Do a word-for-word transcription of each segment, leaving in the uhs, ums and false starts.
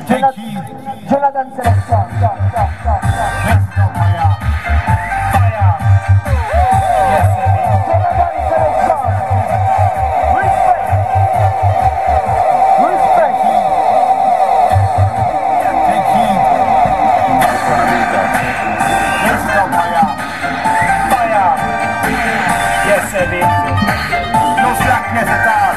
Jonathan Selection. Let's go, fire. Fire. Yes, baby. Jonathan Selection. Respect. Respect. Take heed. Let's go, fire. Fire. Yes, baby. No slackness at all.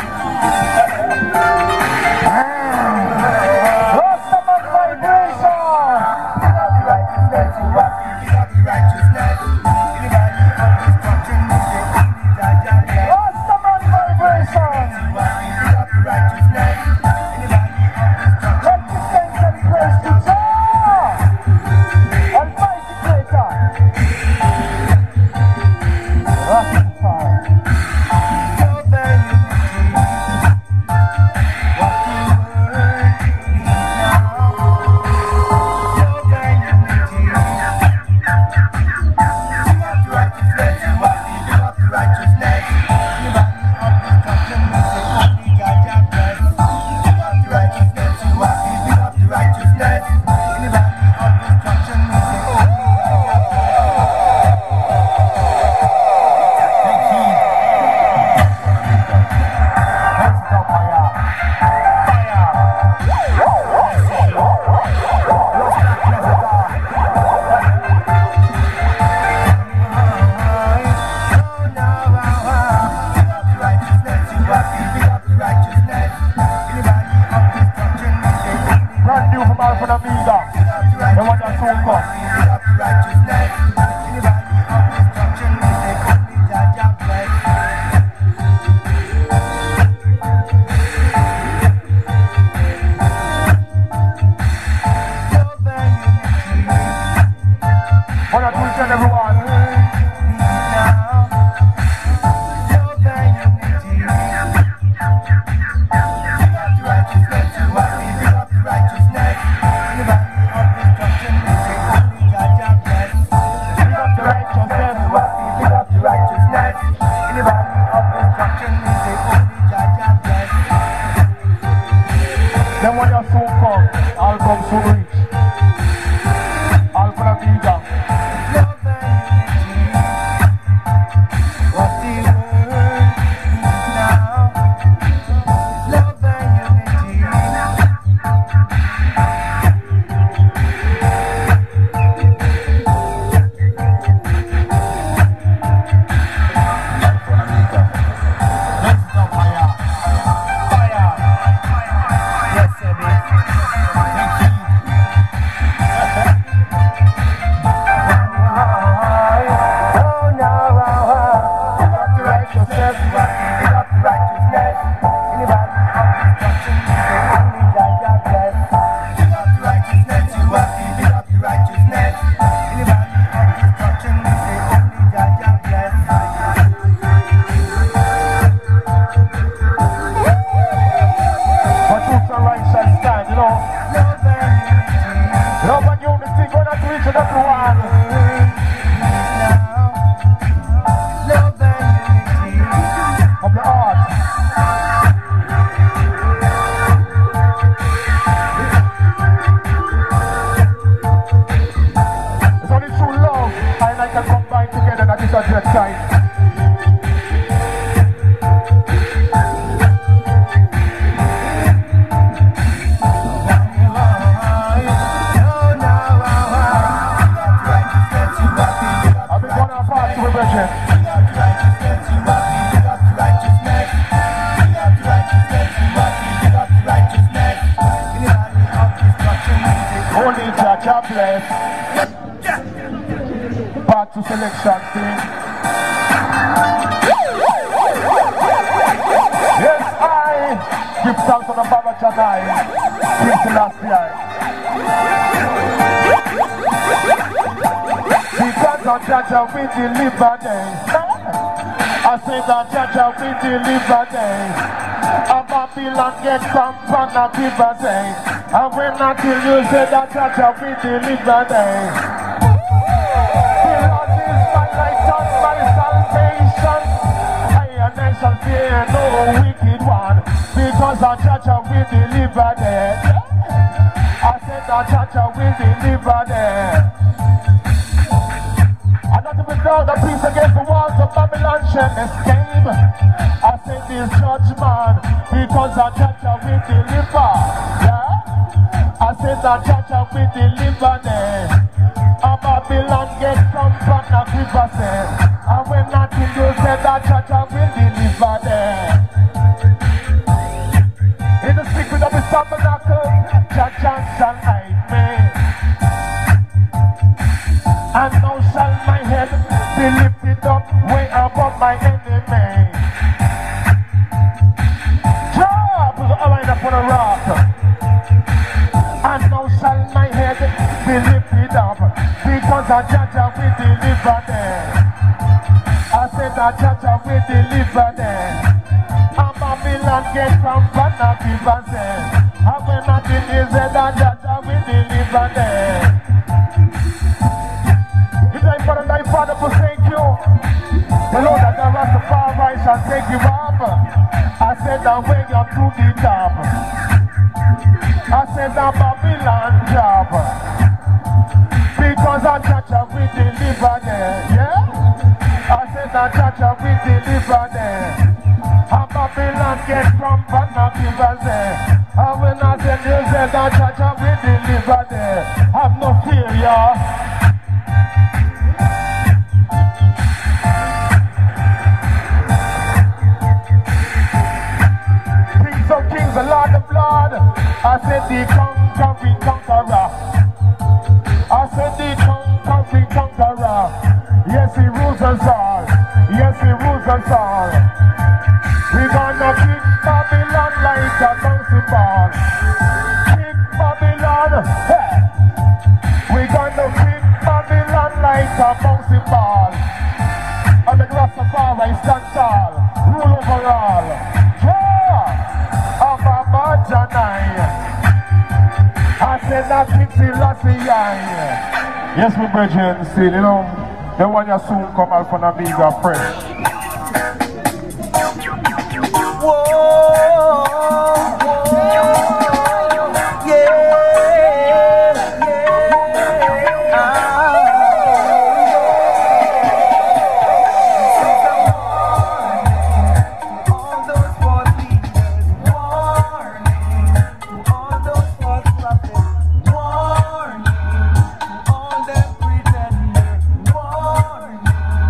Selection team. Yes, I give thanks to the Baba Janai. Since the last year. Because on Jaja we deliver day. I say that Jaja we deliver day. A Babylon get some fun a river day. And when until you say that Jaja we deliver day. Shall fear no wicked one, because our church will deliver them. I that Jaja will deliver them. And not to be proud, the peace against the walls of Babylon shall escape. I say this judgment because the Jaja will deliver. Yeah? I say that Jaja will deliver them. A Babylon get from front of river say. And when nothing do say that Jaja will deliver them. In the secret of his tabernacle, Jaja shall hide me. And now shall my head be lifted up way above my enemy. Jah put the line up on a rock. And now shall my head be lifted up because a Jaja will deliver them. I said that Jaja will deliver them. And Babylon get from Banaki Vase. And when nothing is said that Jaja will deliver them. Father, thy Father forsake you. The Lord that the Rastafari shall take you up. I said that way you're to the top. I said that Babylon job. Because our Jaja will deliver them. Yeah? I said that Jaja will deliver them. And Babylon get from Banaki Vase. And when I said you said that Jaja will deliver them. Have no fear, y'all. The Lord of Lord, I said the conquering conqueror. I said the conquering conqueror. Yes, he rules us all. Yes, he rules us all. We're gonna kick Babylon like a bouncing ball. Kick Babylon. Hey. We're gonna kick Babylon like a bouncing ball. And the Rastafari stand tall. Rule over all. I said that Pixie Lassie. Yes, my brethren, still, you know, the one you soon come out from a bigger friend. Whoa, whoa, yeah, yeah, ah, all those false leaders, warning, all those false prophets, warning, all them pretenders, warning.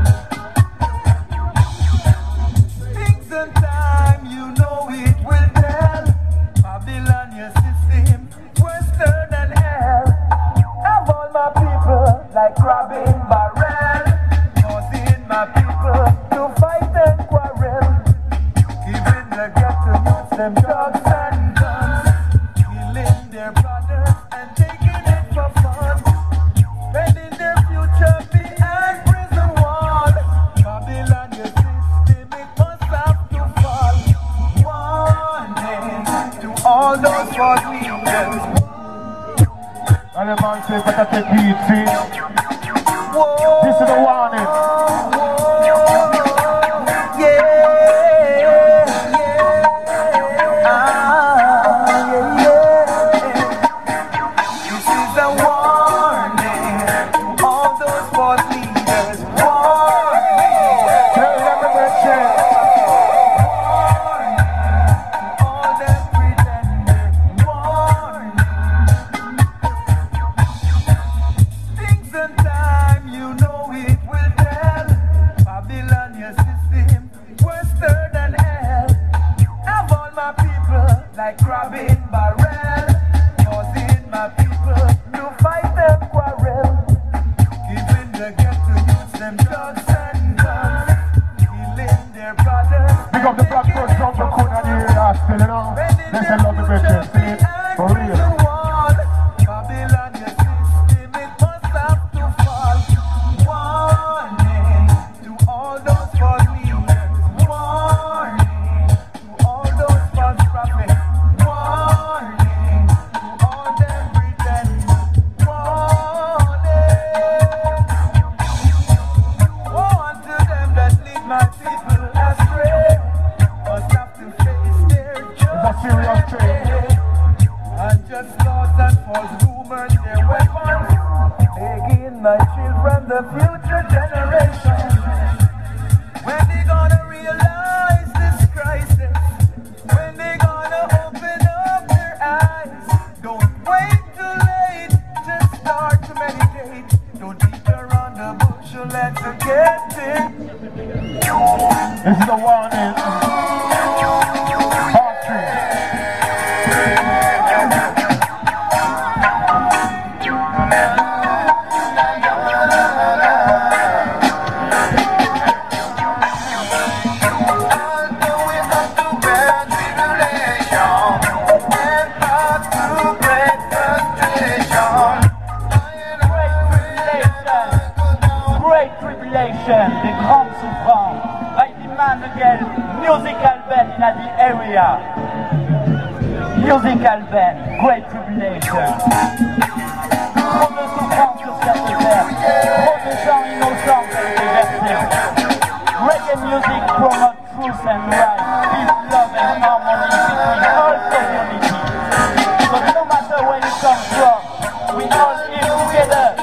Things and time, you know it will tell. Babylon, your system, worse than hell. Have all my people like robbing barrel, causing my people to fight and quarrel. Giving the ghetto youths them drugs and guns, killing their brothers and taking it for fun, spending their future behind prison wall. Babylon, your system, it must have to fall. Warning to all those false leaders. And the man says, better take heed, see? Whoa, this is the warning. Whoa, yeah, yeah, ah, yeah, yeah. This is a warning to all those false leaders. Warning. Tell them about it. Warning to all them pretenders. Warning. Things and time, you know it will tell. false rumors, their weapons. Again, my children, the future generation. When they gonna realize this crisis? When they gonna open up their eyes? Don't wait too late to start to meditate. Don't beat around the bush, so let's get it. It's the warning. Part three. The Grand Souffrance. I demand again musical band in the area. Musical band, Great Tribulation. Pour de souffrance sur cette terre, trop de gens innocents ont été versés. Reggae music promote truth and right, peace, love and harmony between all communities. So no matter where you come from, we all live together.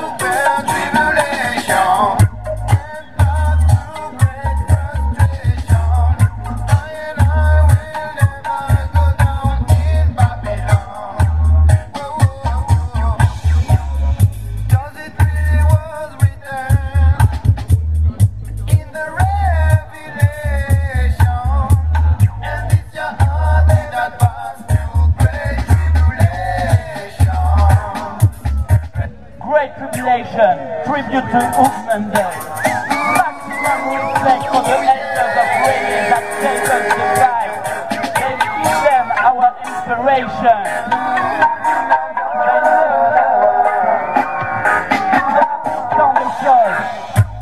Tribute to Movement Day. Maximum respect for the elders of reggae that take us the guide. They give them our inspiration. That's on the show.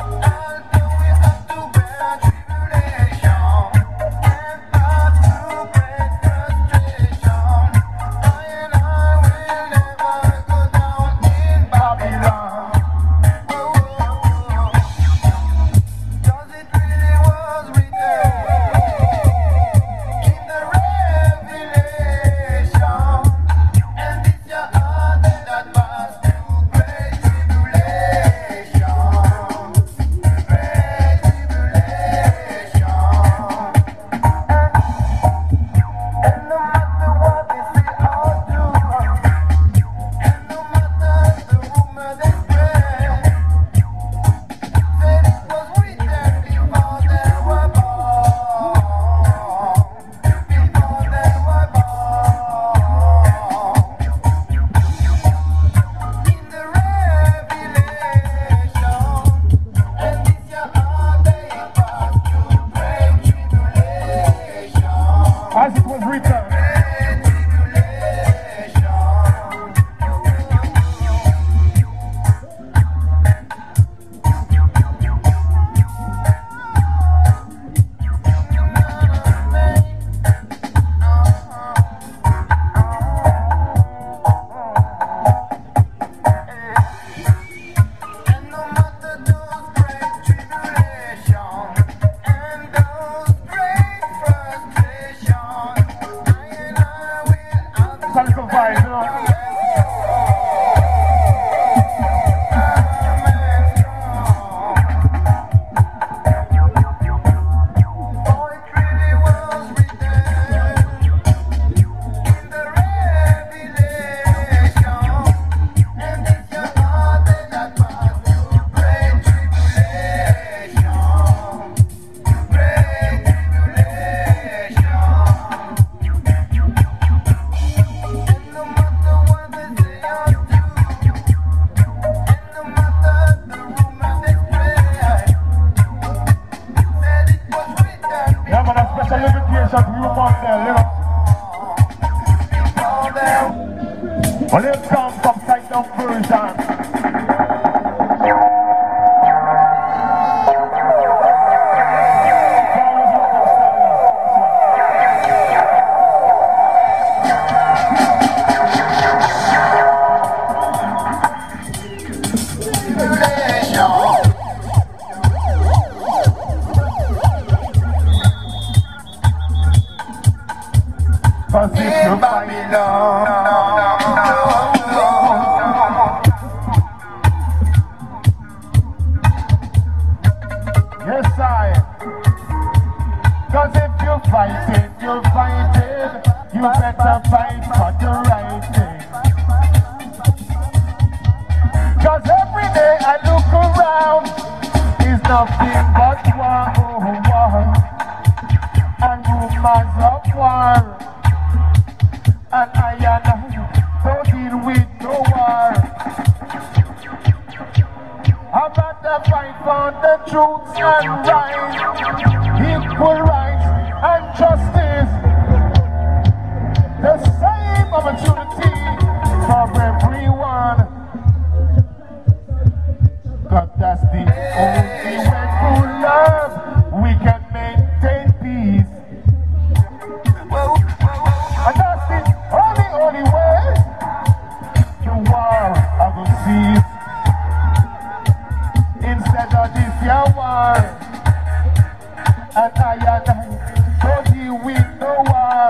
Well, let's come from Side Down Version. In Babylon, nothing but war, oh, war, and rumors of war, and I and I don't deal with no war. I've got to fight for the truth and rights, equal rights and justice, the same opportunity for everyone. Cause that's the only way through love we can maintain peace. And that's the only, only way the war I will cease. Instead of this your war, and I and I don't deal with no war.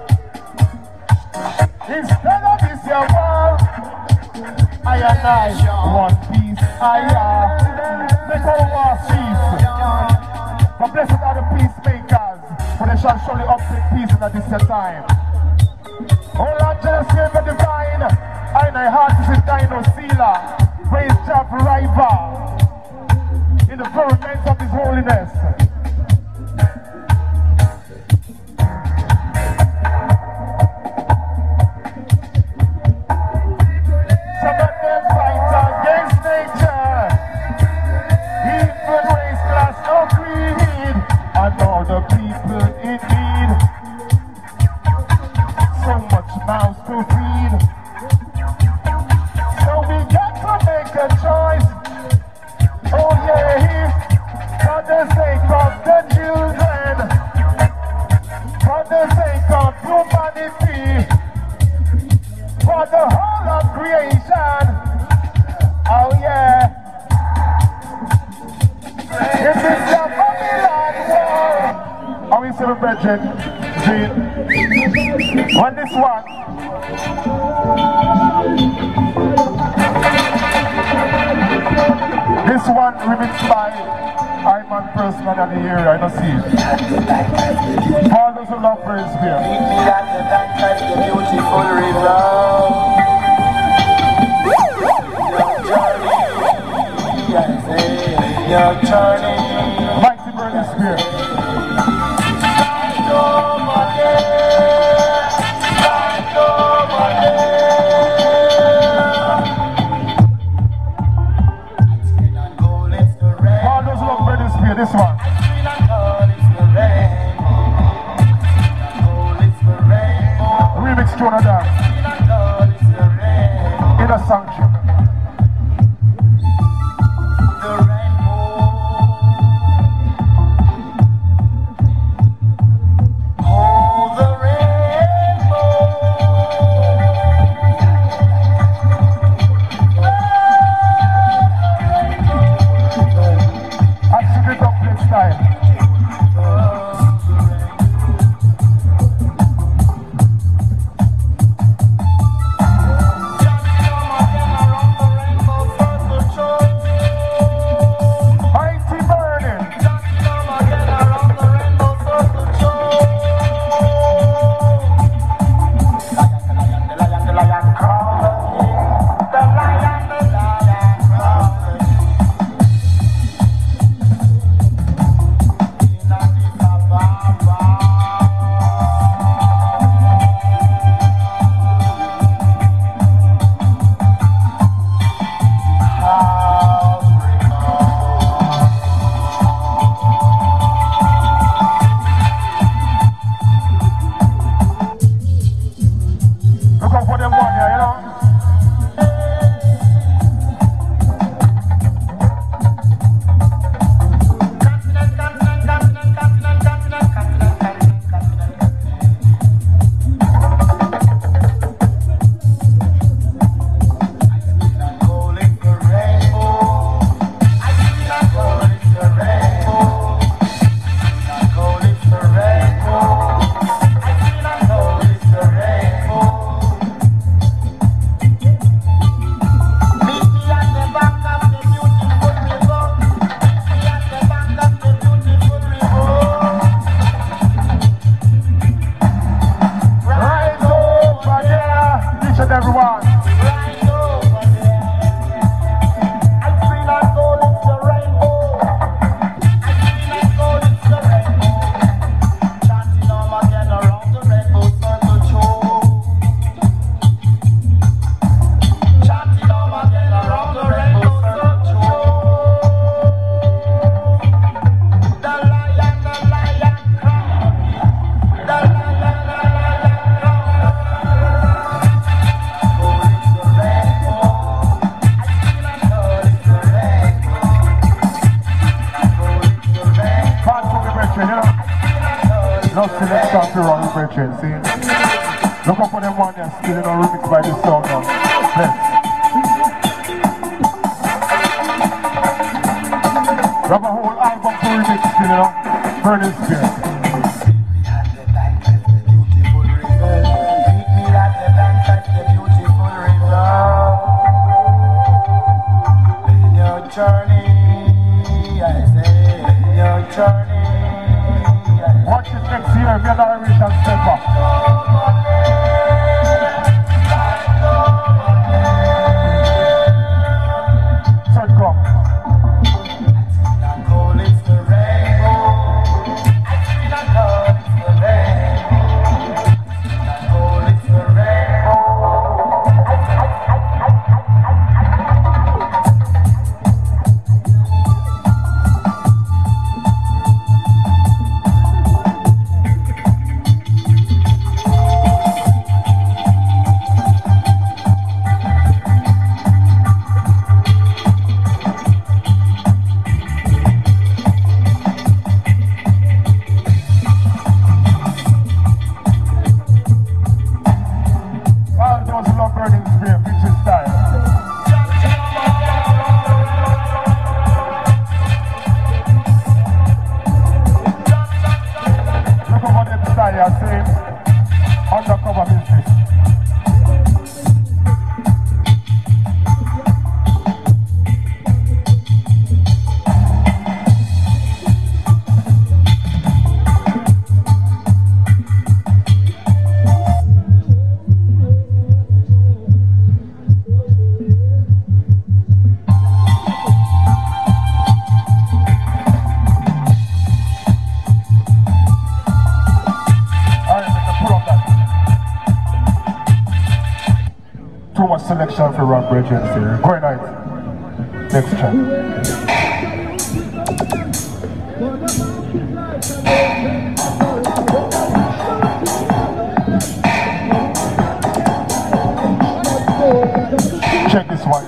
Instead of this your war, I and I want peace. I uh, make all war cease. But blessed are the peacemakers, for they shall surely obtain peace in this your time. Oh Lord, Jesus, save the divine. I and I heart is a dino sealer. Praise Jah forever in the firmament of His holiness. Some of them fight against nature, even race, class, or creed, and all the people in need. So much mouths to feed. So we got to make a choice. Oh yeah, for the sake of the children, for the sake of humanity, for the whole of creation. Oh yeah, it is the Babylon war. Are we still brethren? See, on this one. This one remixed by Iman Personal and the area, I don't see it. For those who love praise here. Meet me at the dance at the beautiful river. Your journey, I say, your journey. Mighty Burning Spirit. Start over there, start over there. This one. Remix Trinidad. In a sanction. brethren, see? Look up for them one there, still in a remix by this song now. Bless. We have a whole album for remix, you know? Burning Spirit. Journey, I say, your journey. Watch it next year, me and Irish and Stepper. So it come. I call it the rainbow. I call it the rainbow. I call it the rainbow. Selection for Rock Bridges here. Great night. Next track. Check this one.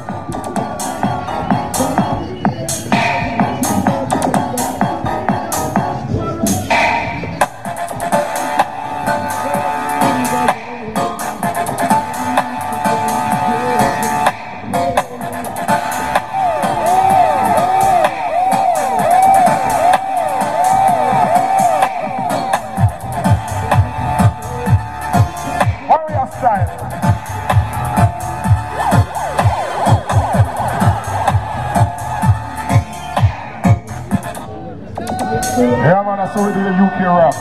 Yeah man, that's how we do the U K rap.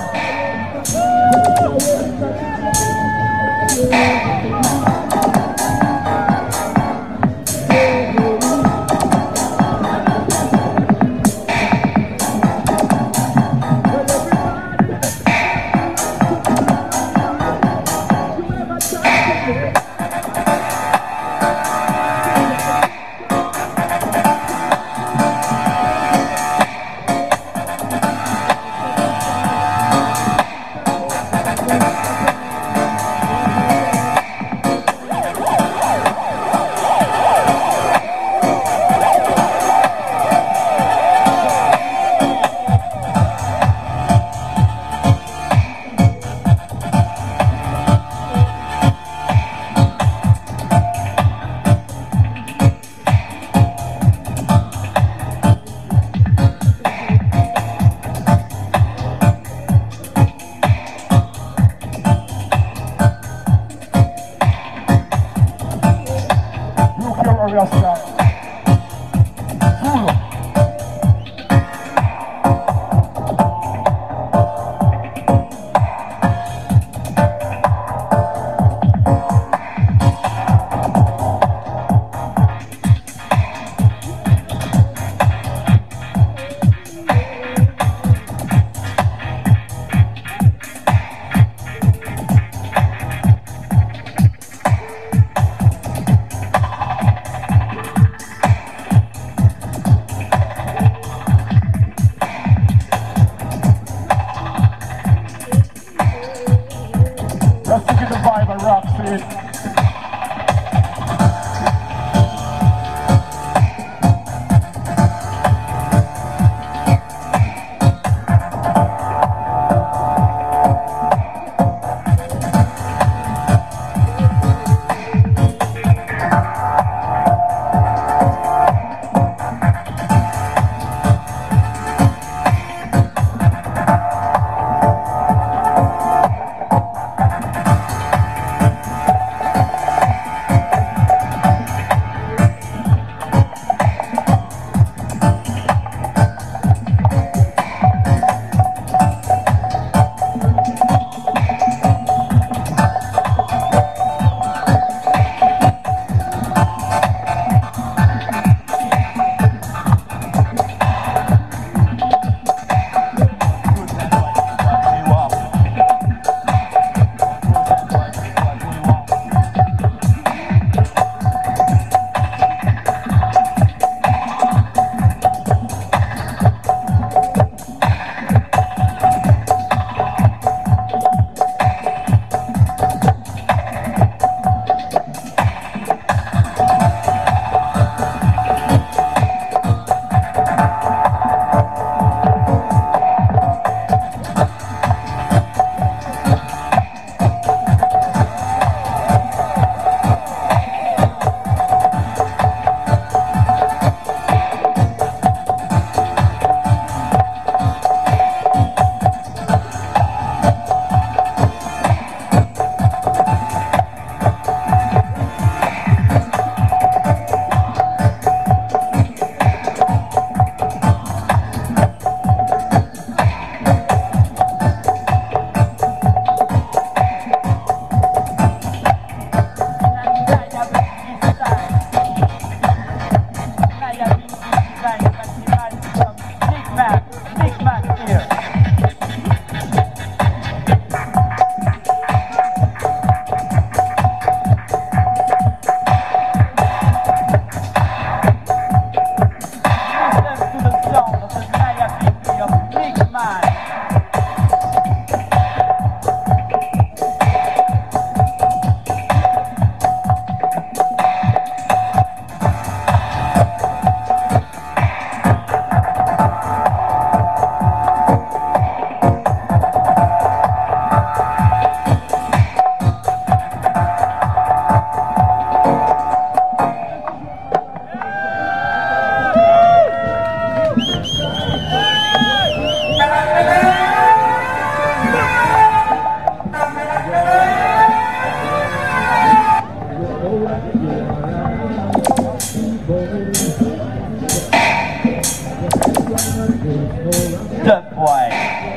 Dubwise.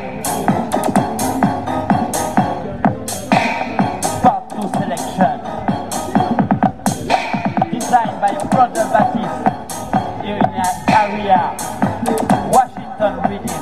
Part two selection. Designed by Brother Baptiste here in that area. Washington Rhythm.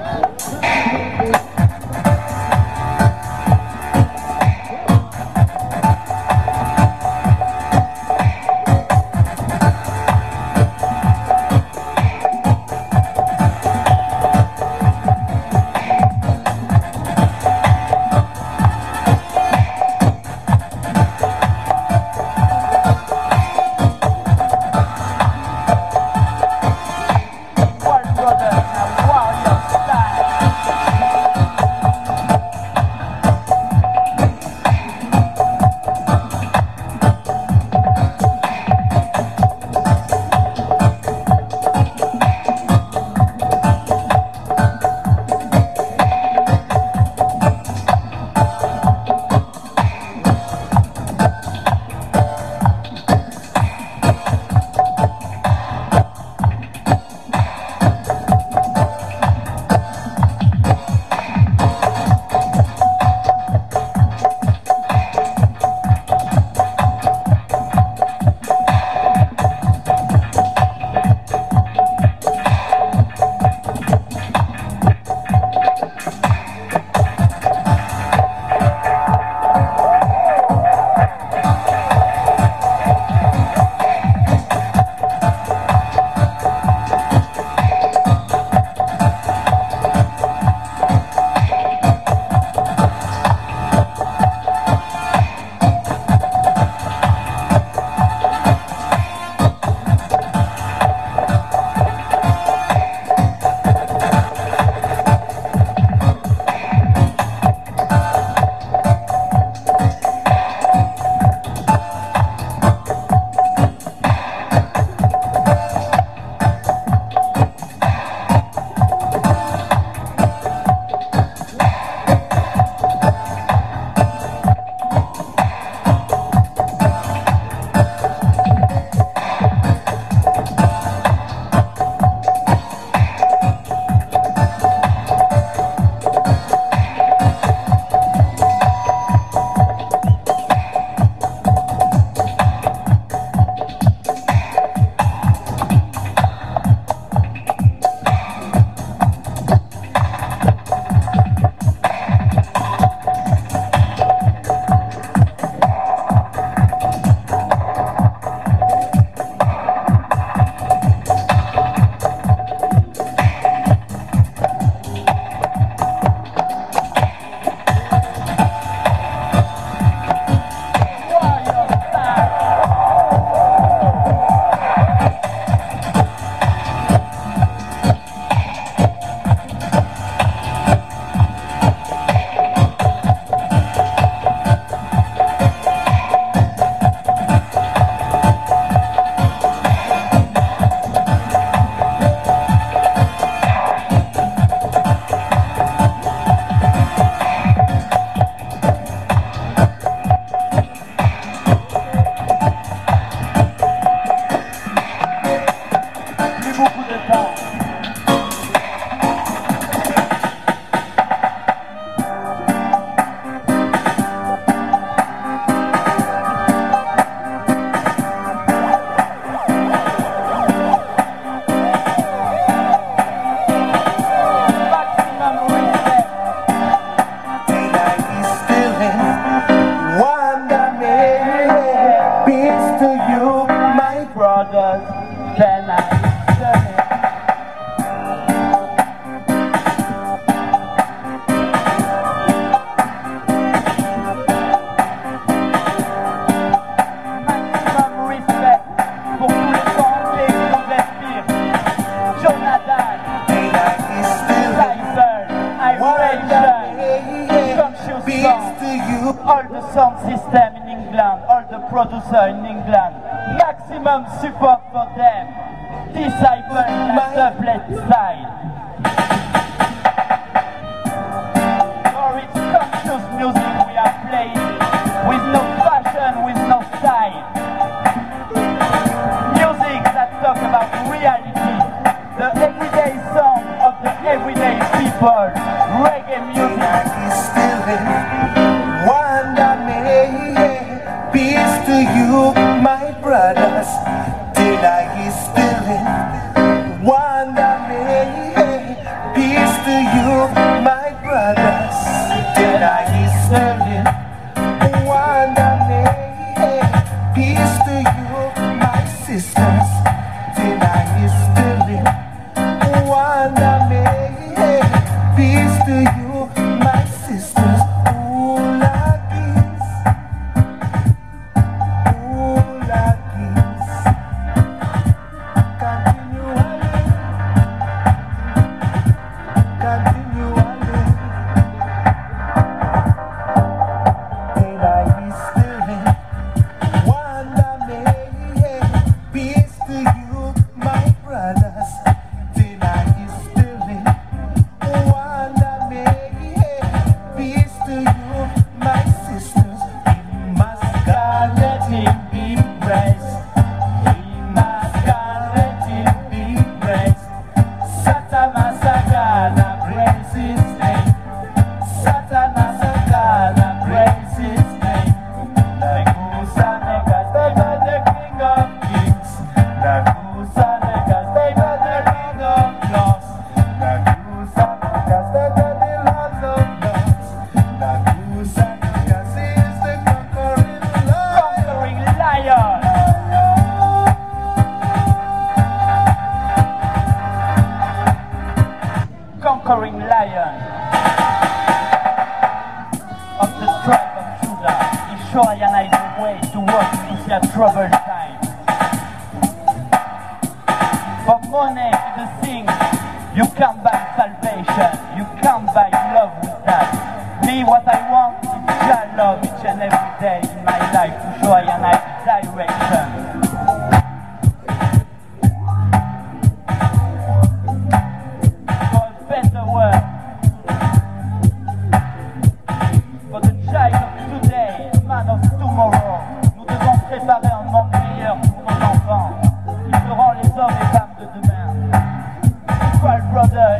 All the sound system in England, all the producer in England, maximum support for them. Disciple and doublet style. For it's conscious music we are playing, with no fashion, with no style. Music that talks about reality, the everyday sound of the everyday daylight is still in. Wonder may, peace to you, my brothers. Daylight is still in. Wonder may, peace to you, my sisters. Daylight is still in. Wonder may, peace to you, my sisters. Conquering lion of the tribe of Judah, he show I and I the way to walk into their troubled time. For money is a thing, you can't buy salvation, you can't buy love with that. Me, what I want is your love each and every day in my life to show I and I the direction. Brother,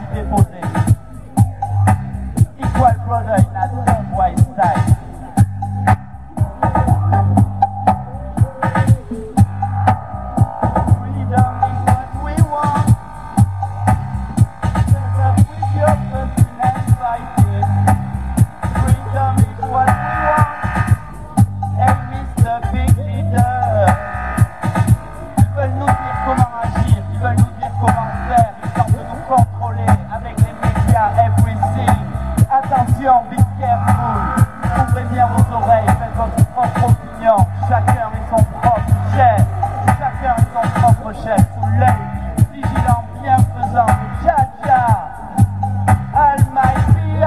s'y déposer. Equal brother in a dumb white style. Freedom is what we want. Stand up with your person and fight it. Freedom is what we want. And Mister Big Leader. Ils veulent nous dire comment agir, ils veulent nous dire comment faire, ils tentent de nous contrôler avec les médias, everything. Attention, be careful. Ouvrez bien vos oreilles, faites votre propre opinion. Chacun est son propre chef. Chacun est son propre chef. Sous l'œil vigilant, bienfaisant de Jaja. Almighty I,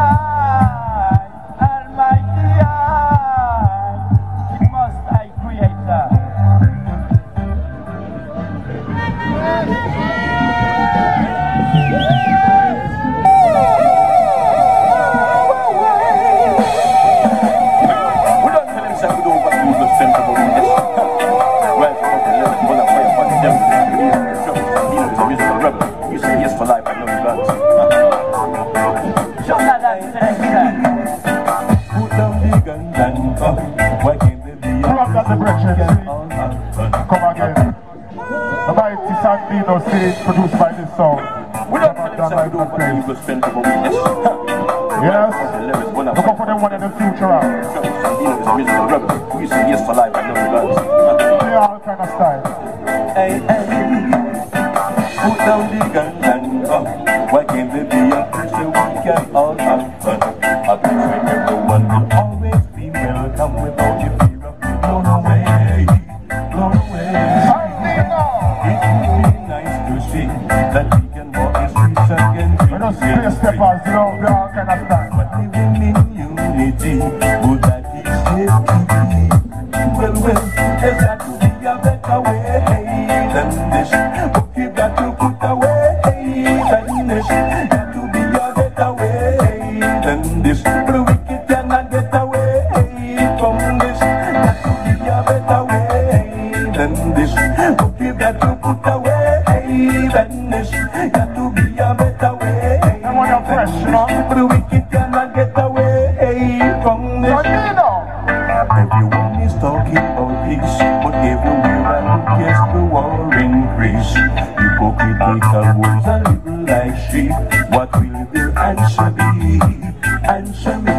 Almighty I, the Most High Creator. We don't tell him that we don't want to use the sensible weakness. Right, so okay, let's go and fight for the devil. He is a musical rebel. You say yes for life, I know you got it. Jonathan Selection. Put down the gun and come. Why can't they be Come on, that's the brethren. all happen? Come again. The mighty Sandino series produced by this song. We don't tell him that we don't want to use the sensible weakness. Yes. The lyrics when I Look out for them one in the future out. Sandino is a musical rebel. You say yes for life, I know you got it. They are all kind of style. Hey, hey. Put down the gun and come. Why can't they be a person we can all have fun? I think that everyone will always be welcome without the fear of being blown away, blown away. It would be nice to see that we can walk the streets again. We don't see the steppers, you know, they are all kind of style. But living in unity, would that be safe to be? Well, well, there's got to be a better way than this. But we've got to put away than this. Got to be a better way than this. But the wicked cannot get away from this. Got to be a better way than this. But we've got to put away than this. Got to be a better way. I want you fresh, you know. But the wicked cannot get away from this. Sandino! Everyone is talking about peace, but everywhere I look, yes, the war increase. Hypocritical wolves are little like sheep. What will their answer be? Answer me.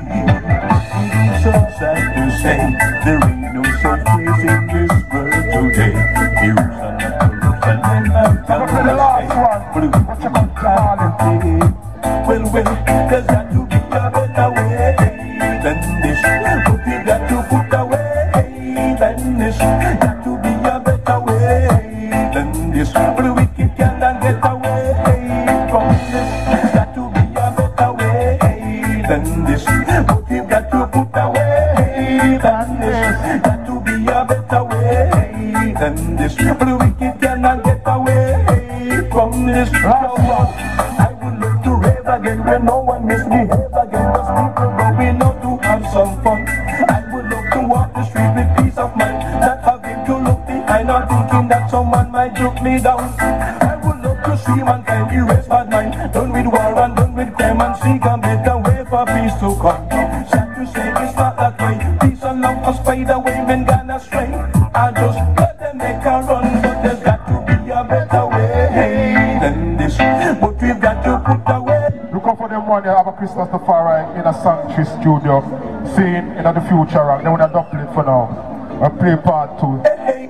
It is so sad to say there ain't no such place in this world today. Heroes are not corrupt and men are Look at the last one. But What you gonna call it? well, well, there's got to be a better way than this. But we got to put away than this. Got to be a better way than this. But the wicked cannot get away from this. Got to be a better way than this. But we got to put away than this. Got to be a better way than this. But the wicked cannot get away from this. I would love to rave again when no one misbehave again. Those people going out to have some fun. I would love to walk the street with peace of mind, not having to look behind or thinking that someone might look me down. I would love to see mankind erase bad mind, done with war and done with crime, and seek a better way for peace to come. Sad to say it's not that way. Peace and love are spider way men gone astray. I just let them make a run, but there's got to be a better way than this. But we've got to put away. Look out for them one, they have a Christmas Tafari in a Sanctuary studio, seeing in the future, and they want to double it for now. And play part two. Hey,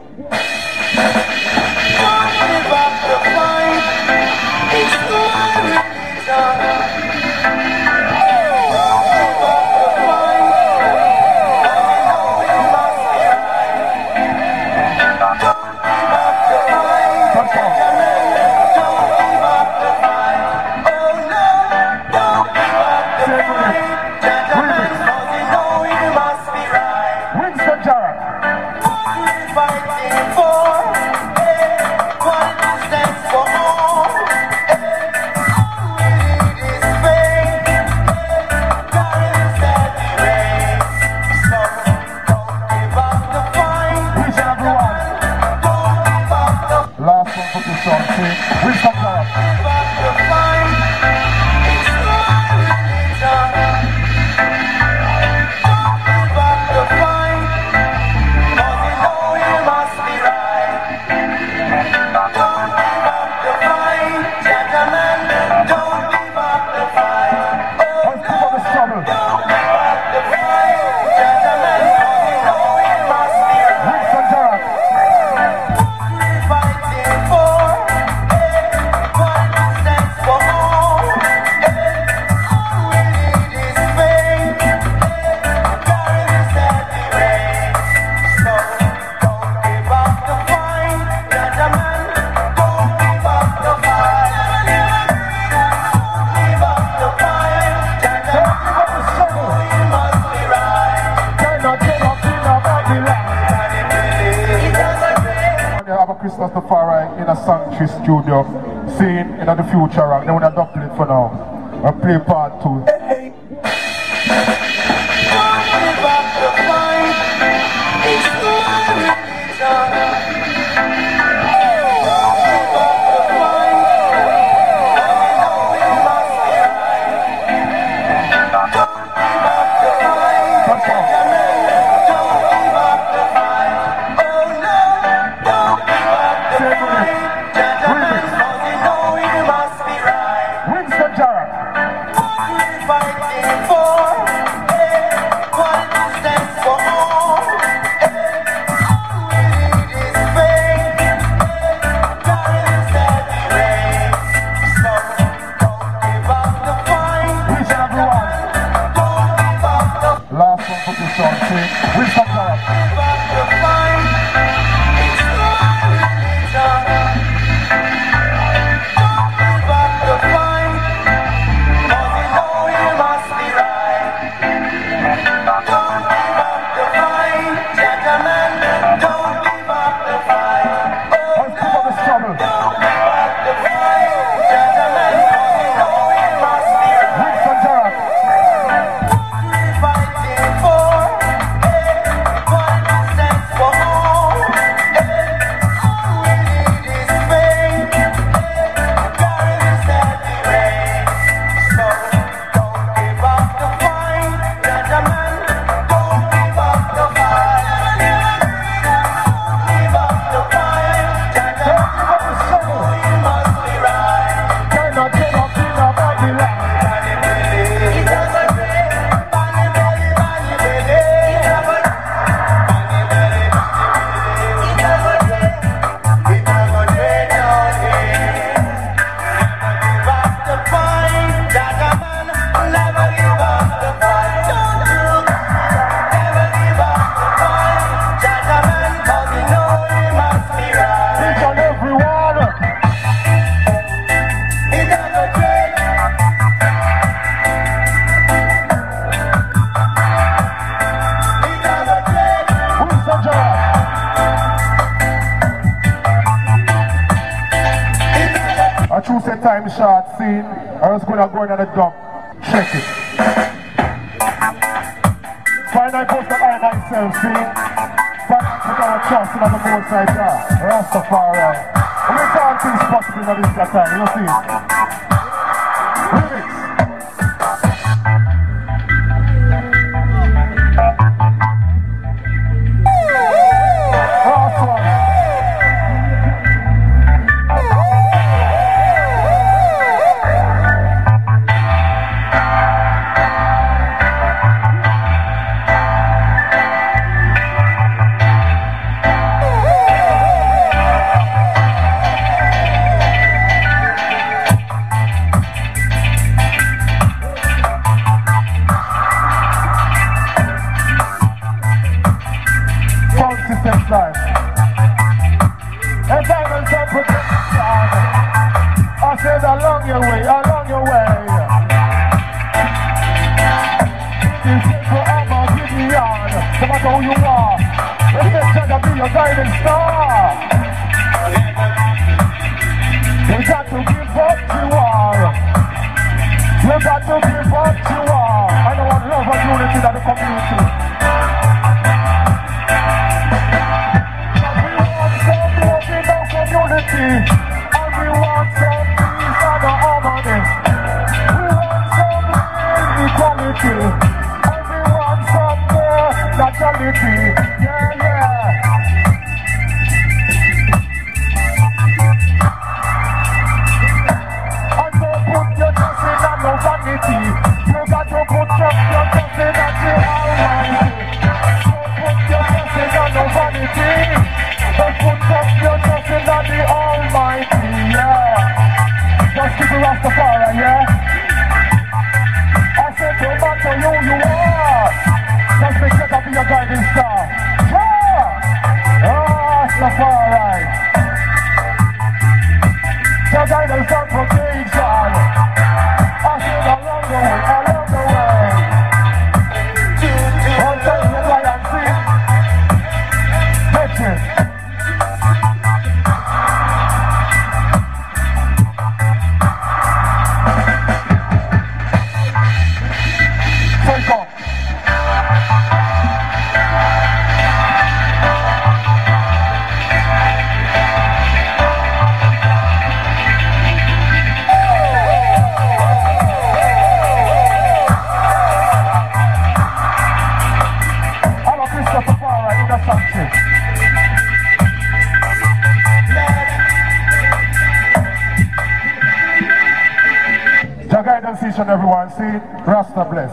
Winston Jarrett. Chris Rastafari in a Sanctuary studio, seeing in the future, and then when I double it for now, I play part two. Time short scene, I was gonna go in on the dump. Check it. Final post of I myself, see? But we're gonna trust in on the both sides there. Rastafari. We make all things possible in this time, you see? Remix. Last one. Along your way, along your way. You take forever, give me on. No matter who you are, let's try to be your guiding star. You got to give up you are. You got to give up you are. I don't want love and unity in the community. We want some love in our community. And we want some the harmony. We want some real equality. And we want some more naturality. Yeah, yeah. And don't put your trust in no vanity. You got to put your trust in the Almighty. Don't put your trust in no vanity. Don't put your trust in the Almighty. Yeah. Just keep it Rastafari, yeah? I said no matter who you are, just make sure to be your guiding star. Yeah! Rastafari. Your guidance and protection. I said along the way, along the way. One time you try and see. Catch it. and see each and everyone. See, Rasta bless.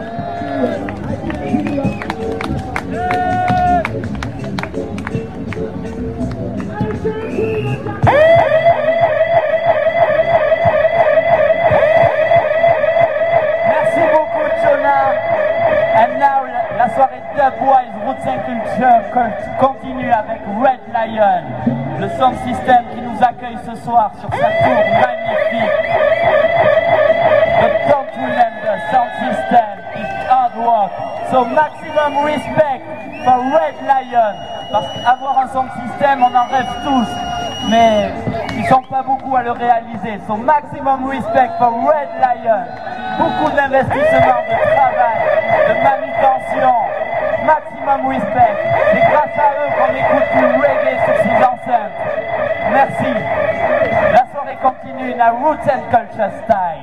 Merci beaucoup, Jonah. And now, la soirée Dubwise Roots and Culture continue avec Red Lion, le sound system qui nous accueille ce soir sur sa tour magnifique. The Don't Remember sound system is hard work, so maximum respect for Red Lion. Parce qu'avoir un sound system, on en rêve tous, mais ils sont pas beaucoup à le réaliser. So maximum respect for Red Lion. Beaucoup d'investissement, de travail, de manutention. Maximum respect. C'est grâce à eux qu'on écoute du reggae sur ces enceintes. Merci. La soirée continue in a Roots and Culture style.